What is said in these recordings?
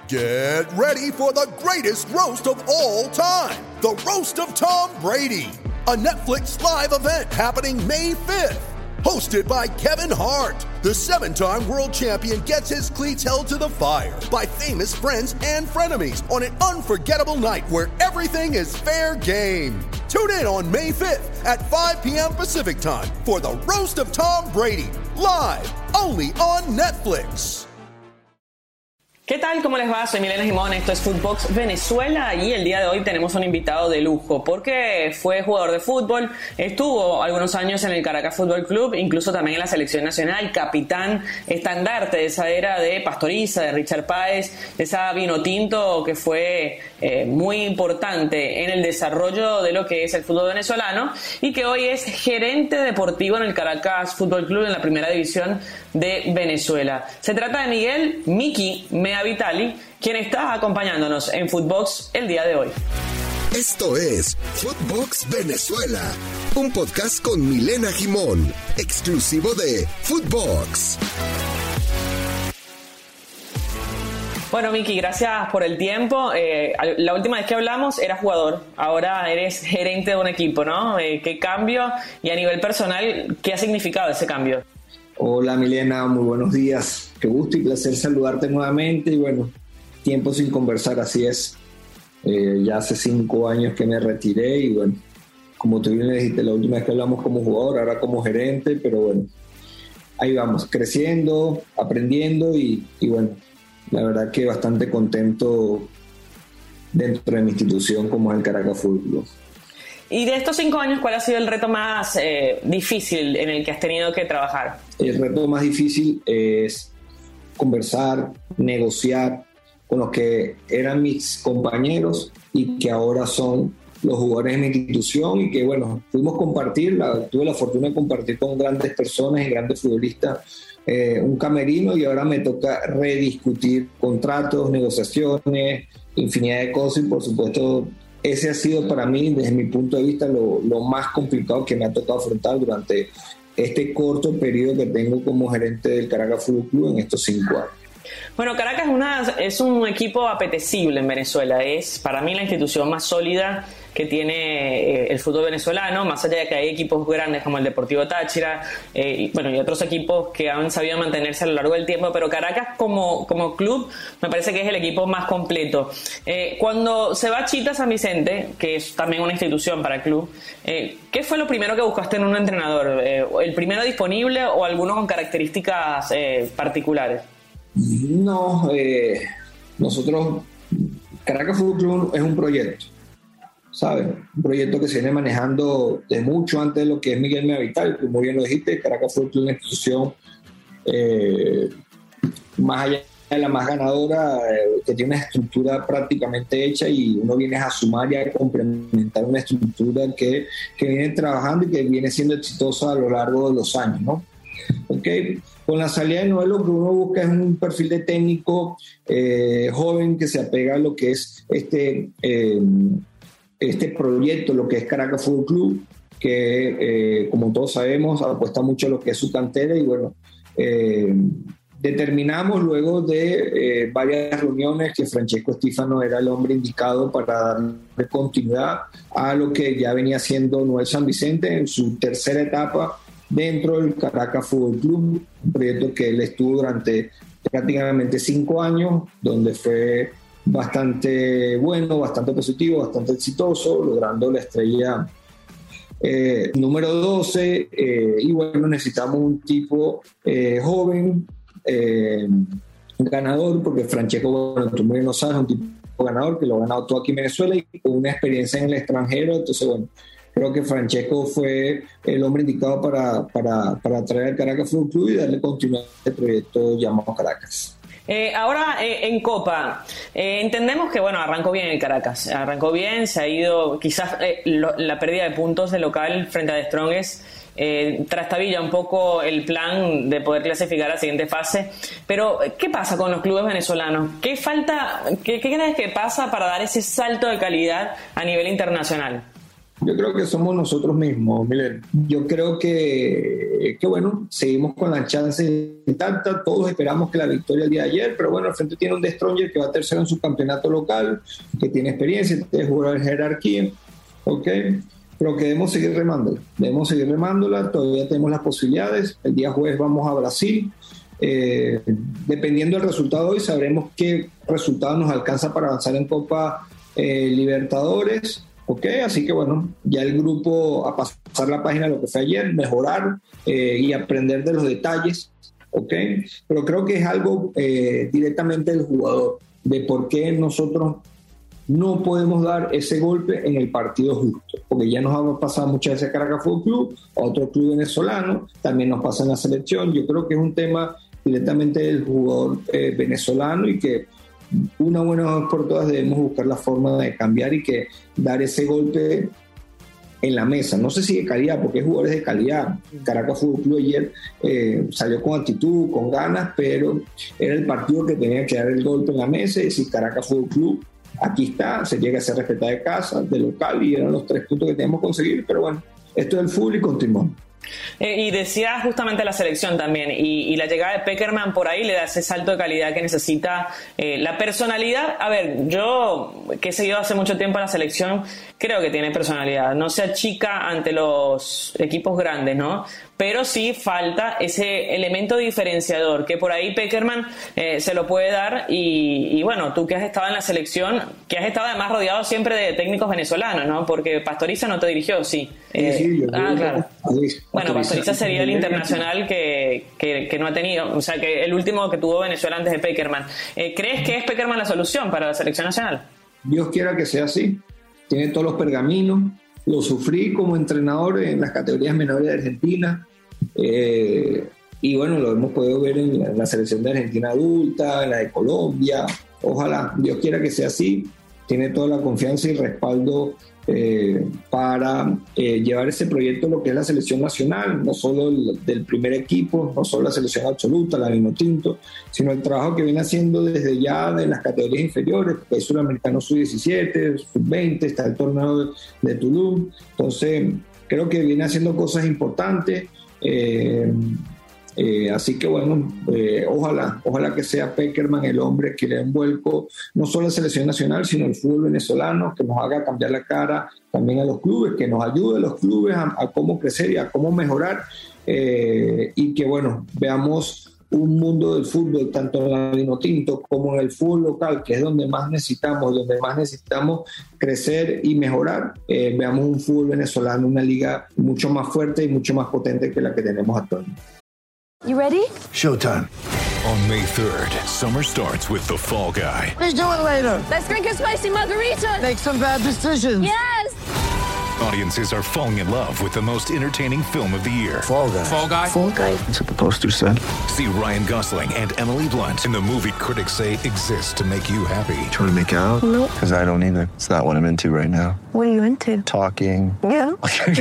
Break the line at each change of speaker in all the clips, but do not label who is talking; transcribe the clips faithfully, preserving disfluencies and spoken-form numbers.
Get ready for the greatest roast of all time, the Roast of Tom Brady, a Netflix live event happening May fifth. Hosted by Kevin Hart, the seven-time world champion gets his cleats held to the fire by famous friends and frenemies on an unforgettable night where everything is fair game. Tune in on May fifth at five p.m. Pacific time for the Roast of Tom Brady, live only on Netflix.
¿Qué tal? ¿Cómo les va? Soy Milena Gimón, esto es Footbox Venezuela y el día de hoy tenemos un invitado de lujo porque fue jugador de fútbol, estuvo algunos años en el Caracas Fútbol Club, incluso también en la selección nacional, capitán estandarte de esa era de Pastoriza, de Richard Páez, de esa Vinotinto que fue eh, muy importante en el desarrollo de lo que es el fútbol venezolano y que hoy es gerente deportivo en el Caracas Fútbol Club en la primera división de Venezuela. Se trata de Miguel Miki Mea Vitali, quien está acompañándonos en Footbox el día de hoy.
Esto es Footbox Venezuela, un podcast con Milena Gimón, exclusivo de Footbox.
Bueno, Miki, gracias por el tiempo. Eh, la última vez que hablamos eras jugador, ahora eres gerente de un equipo, ¿no? Eh, ¿Qué cambio? Y a nivel personal, ¿qué ha significado ese cambio?
Hola Milena, muy buenos días. Qué gusto y placer saludarte nuevamente. Y bueno, tiempo sin conversar, así es. Eh, ya hace cinco años que me retiré y bueno, como tú bien le dijiste, la última vez que hablamos como jugador, ahora como gerente, pero bueno, ahí vamos, creciendo, aprendiendo y, y bueno, la verdad que bastante contento dentro de mi institución como es el Caracas Fútbol Club.
Y de estos cinco años, ¿cuál ha sido el reto más eh, difícil en el que has tenido que trabajar?
El reto más difícil es conversar, negociar con los que eran mis compañeros y que ahora son los jugadores de mi institución y que, bueno, pudimos compartir, la, tuve la fortuna de compartir con grandes personas y grandes futbolistas eh, un camerino y ahora me toca rediscutir contratos, negociaciones, infinidad de cosas y, por supuesto, ese ha sido para mí, desde mi punto de vista, lo, lo más complicado que me ha tocado afrontar durante este corto periodo que tengo como gerente del Caracas Fútbol Club en estos cinco años.
Bueno, Caracas es, una, es un equipo apetecible en Venezuela. Es para mí la institución más sólida que tiene eh, el fútbol venezolano, más allá de que hay equipos grandes como el Deportivo Táchira eh, y, bueno, y otros equipos que han sabido mantenerse a lo largo del tiempo, pero Caracas como, como club me parece que es el equipo más completo. Eh, cuando se va Chita San Vicente, que es también una institución para el club, eh, ¿qué fue lo primero que buscaste en un entrenador? Eh, ¿El primero disponible o alguno con características eh, particulares?
No, eh, nosotros, Caracas Fútbol Club es un proyecto, ¿sabes? Un proyecto que se viene manejando de mucho antes de lo que es Miguel Mea Vitali, como bien lo dijiste. Caracas Fútbol Club es una institución eh, más allá de la más ganadora, eh, que tiene una estructura prácticamente hecha y uno viene a sumar y a complementar una estructura que, que viene trabajando y que viene siendo exitosa a lo largo de los años, ¿no? Okay. Con la salida de Noel, lo que uno busca es un perfil de técnico eh, joven que se apega a lo que es este, eh, este proyecto, lo que es Caracas Fútbol Club, que eh, como todos sabemos apuesta mucho a lo que es su cantera y bueno, eh, determinamos luego de eh, varias reuniones que Francesco Stífano era el hombre indicado para darle continuidad a lo que ya venía siendo Noel San Vicente en su tercera etapa dentro del Caracas Fútbol Club, un proyecto que él estuvo durante prácticamente cinco años, donde fue bastante bueno, bastante positivo, bastante exitoso, logrando la estrella eh, número doce, eh, y bueno, necesitamos un tipo eh, joven, eh, ganador, porque Francesco, bueno, tú muy bien lo sabes, es un tipo ganador que lo ha ganado todo aquí en Venezuela y con una experiencia en el extranjero, entonces bueno, creo que Francesco fue el hombre indicado para, para, para traer al Caracas Fútbol Club y darle continuidad a este proyecto llamado Caracas.
Eh, ahora eh, en Copa, eh, entendemos que bueno, arrancó bien el Caracas, arrancó bien, se ha ido, quizás eh, lo, la pérdida de puntos de local frente a The Strongest eh, trastabilla un poco el plan de poder clasificar a la siguiente fase, pero ¿qué pasa con los clubes venezolanos? ¿Qué falta, qué, qué crees que pasa para dar ese salto de calidad a nivel internacional?
Yo creo que somos nosotros mismos, Milen. Yo creo que, que, bueno, seguimos con las chances intactas. Todos esperamos que la victoria el día de ayer, pero bueno, al frente tiene un The Stronger que va tercero en su campeonato local, que tiene experiencia, tiene jugador de jerarquía, ¿ok? Pero que debemos seguir remándola. Debemos seguir remándola, todavía tenemos las posibilidades. El día jueves vamos a Brasil. Eh, dependiendo del resultado hoy, sabremos qué resultado nos alcanza para avanzar en Copa eh, Libertadores. Ok, así que bueno, ya el grupo a pasar la página de lo que fue ayer, mejorar eh, y aprender de los detalles, ok, pero creo que es algo eh, directamente del jugador, de por qué nosotros no podemos dar ese golpe en el partido justo, porque ya nos ha pasado muchas veces a Caracas Fútbol Club, a otro club venezolano, también nos pasa en la selección. Yo creo que es un tema directamente del jugador eh, venezolano y que una buena vez por todas debemos buscar la forma de cambiar y que dar ese golpe en la mesa. No sé si de calidad, porque hay jugadores de calidad. Caracas Fútbol Club ayer eh, salió con actitud, con ganas, pero era el partido que tenía que dar el golpe en la mesa y decir: Caracas Fútbol Club, aquí está, se llega a ser respetada de casa, de local, y eran los tres puntos que teníamos que conseguir. Pero bueno, esto es el fútbol y continuamos.
Eh, y decía justamente la selección también, y, y la llegada de Pekerman por ahí le da ese salto de calidad que necesita, eh, la personalidad. A ver, yo que he seguido hace mucho tiempo a la selección, creo que tiene personalidad, no se achica ante los equipos grandes, ¿no? Pero sí falta ese elemento diferenciador que por ahí Pekerman eh, se lo puede dar. Y, y bueno, tú que has estado en la selección, que has estado además rodeado siempre de técnicos venezolanos, ¿no? Porque Pastoriza no te dirigió, sí. Eh, sí, sí, yo ah, claro. Bueno, Pastoriza sería el internacional que, que, que no ha tenido, o sea, que el último que tuvo Venezuela antes de Pekerman. Eh, ¿Crees que es Pekerman la solución para la selección nacional?
Dios quiera que sea así. Tiene todos los pergaminos. Lo sufrí como entrenador en las categorías menores de Argentina. Eh, y bueno, lo hemos podido ver en la, en la selección de Argentina adulta, en la de Colombia. Ojalá, Dios quiera que sea así. Tiene toda la confianza y respaldo eh, para eh, llevar ese proyecto, lo que es la selección nacional, no solo el, del primer equipo, no solo la selección absoluta, la vino tinto, sino el trabajo que viene haciendo desde ya de las categorías inferiores, porque hay Suramericano sub diecisiete, sub veinte, está el torneo de, de Tulum. Entonces creo que viene haciendo cosas importantes. Eh, eh, así que bueno, eh, ojalá ojalá que sea Pekerman el hombre que le dé un vuelco no solo a la selección nacional, sino al fútbol venezolano, que nos haga cambiar la cara también a los clubes, que nos ayude a los clubes a, a cómo crecer y a cómo mejorar, eh, y que bueno, veamos un mundo del fútbol tanto en la Vinotinto como en el fútbol local, que es donde más necesitamos, donde más necesitamos crecer y mejorar. Eh, veamos un fútbol venezolano, una liga mucho más fuerte y mucho más potente que la que tenemos actualmente.
You ready?
Showtime. On May third, summer starts with The Fall Guy.
Let's do it later. Let's drink a spicy margarita.
Make some bad decisions.
Yes!
Audiences are falling in love with the most entertaining film of the year.
Fall Guy.
Fall Guy.
Fall Guy.
That's what the poster said.
See Ryan Gosling and Emily Blunt in the movie critics say exists to make you happy.
Trying to make it out?
Nope.
Because I don't either. It's not what I'm into right now.
What are you into?
Talking.
Yeah.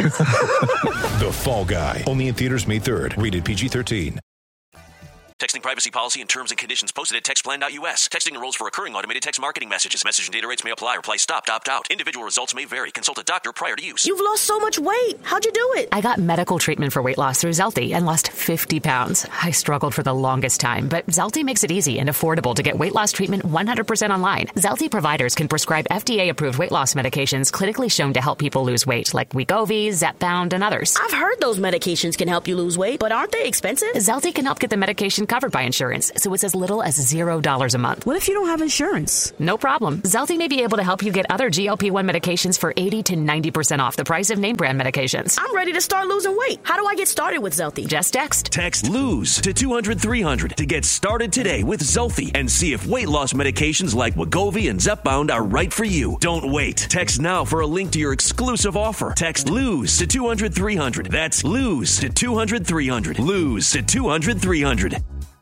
The Fall Guy. Only in theaters May third. Rated P G thirteen.
Texting privacy policy and terms and conditions posted at text plan dot U S. Texting enrolls for recurring automated text marketing messages. Message and data rates may apply. Reply stop, opt out. Individual results may vary. Consult a doctor prior to use.
You've lost so much weight. How'd you do it?
I got medical treatment for weight loss through Zelty and lost fifty pounds. I struggled for the longest time, but Zelty makes it easy and affordable to get weight loss treatment one hundred percent online. Zelty providers can prescribe F D A-approved weight loss medications clinically shown to help people lose weight, like Wegovy, Zepbound, and others.
I've heard those medications can help you lose weight, but aren't they expensive?
Zelty can help get the medication covered by insurance, so it's as little as zero dollars a month.
What if you don't have insurance?
No problem. Zelty may be able to help you get other G L P one medications for eighty to ninety percent off the price of name brand medications.
I'm ready to start losing weight. How do I get started with Zelty?
Just text.
Text LOSE to two hundred three hundred to get started today with Zelty and see if weight loss medications like Wegovy and Zepbound are right for you. Don't wait. Text now for a link to your exclusive offer. Text LOSE to two hundred three hundred. That's LOSE to two hundred three hundred. LOSE to two hundred three hundred.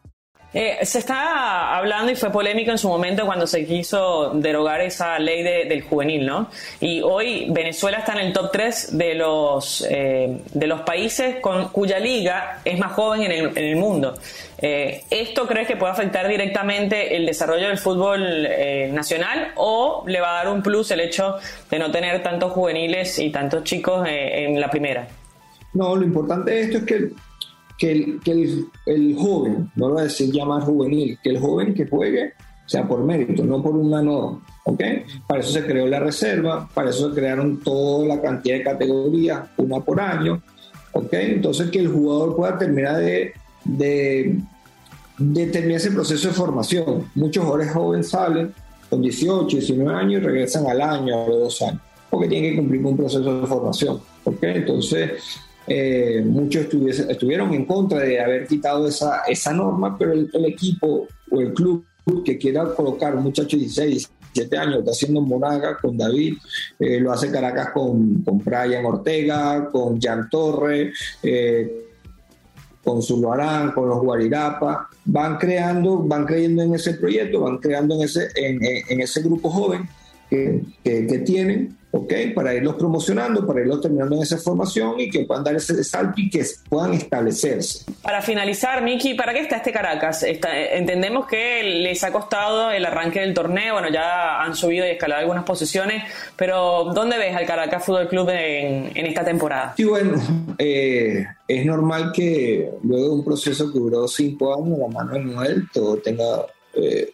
Eh, se está hablando y fue polémico en su momento cuando se quiso derogar esa ley de, del juvenil, ¿no? Y hoy Venezuela está en el top tres de los eh, de los países con cuya liga es más joven en el, en el mundo. Eh, ¿Esto crees que puede afectar directamente el desarrollo del fútbol eh, nacional o le va a dar un plus el hecho de no tener tantos juveniles y tantos chicos eh, en la primera?
No, lo importante de esto es que que, el, que el, el joven, no lo voy a decir llamar juvenil, que el joven que juegue sea por mérito, no por una norma, ¿ok? Para eso se creó la reserva, para eso se crearon toda la cantidad de categorías, una por año, ¿ok? Entonces que el jugador pueda terminar de, de, de terminar ese proceso de formación. Muchos jugadores jóvenes salen con dieciocho, diecinueve años y regresan al año, a los dos años, porque tienen que cumplir con un proceso de formación, ¿ok? Entonces... Eh, muchos estuvieron en contra de haber quitado esa, esa norma, pero el, el equipo o el club que quiera colocar un muchacho de dieciséis, diecisiete años, lo está haciendo Monaga con David, eh, lo hace Caracas con, con Brian Ortega, con Jan Torres, eh, con Zuluarán, con los Guarirapa, van creando, van creyendo en ese proyecto, van creando en ese, en, en, en ese grupo joven que, que, que tienen, ¿okay? Para irlos promocionando, para irlos terminando en esa formación y que puedan dar ese salto y que puedan establecerse.
Para finalizar, Miki, ¿para qué está este Caracas? Está, entendemos que les ha costado el arranque del torneo, bueno, ya han subido y escalado algunas posiciones, pero ¿dónde ves al Caracas Fútbol Club en, en esta temporada?
Sí, bueno, eh, es normal que luego de un proceso que duró cinco años, la mano de Noel, todo tenga eh,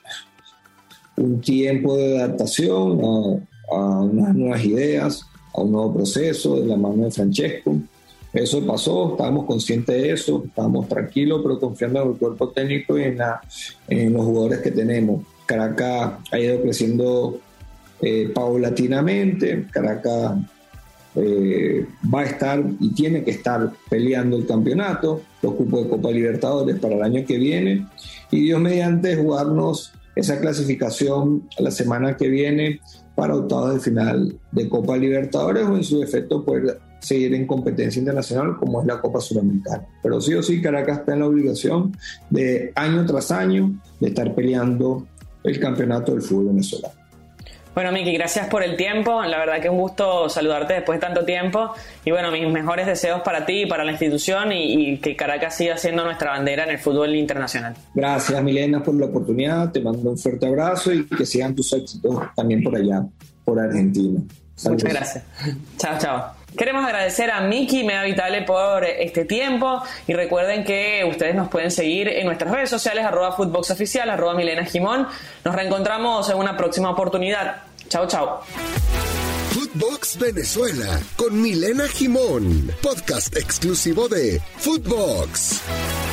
un tiempo de adaptación a, a unas nuevas ideas, a un nuevo proceso de la mano de Francesco. Eso pasó, estábamos conscientes de eso, estábamos tranquilos, pero confiando en el cuerpo técnico y en, la, en los jugadores que tenemos. Caracas ha ido creciendo eh, paulatinamente, Caracas eh, va a estar y tiene que estar peleando el campeonato, los cupos de Copa Libertadores para el año que viene, y Dios mediante jugarnos esa clasificación la semana que viene para octavos de final de Copa Libertadores o en su defecto poder seguir en competencia internacional como es la Copa Suramericana. Pero sí o sí Caracas está en la obligación de año tras año de estar peleando el campeonato del fútbol venezolano.
Bueno, Miki, gracias por el tiempo. La verdad que un gusto saludarte después de tanto tiempo. Y bueno, mis mejores deseos para ti y para la institución y, y que Caracas siga siendo nuestra bandera en el fútbol internacional.
Gracias, Milena, por la oportunidad. Te mando un fuerte abrazo y que sigan tus éxitos también por allá, por Argentina. Saludos.
Muchas gracias. Chao, chao. Queremos agradecer a Miki Mea Vitale por este tiempo y recuerden que ustedes nos pueden seguir en nuestras redes sociales, arroba Footbox Oficial, arroba Milena Gimón. Nos reencontramos en una próxima oportunidad. Chao, chao.
Footbox Venezuela con Milena Gimón, podcast exclusivo de Footbox.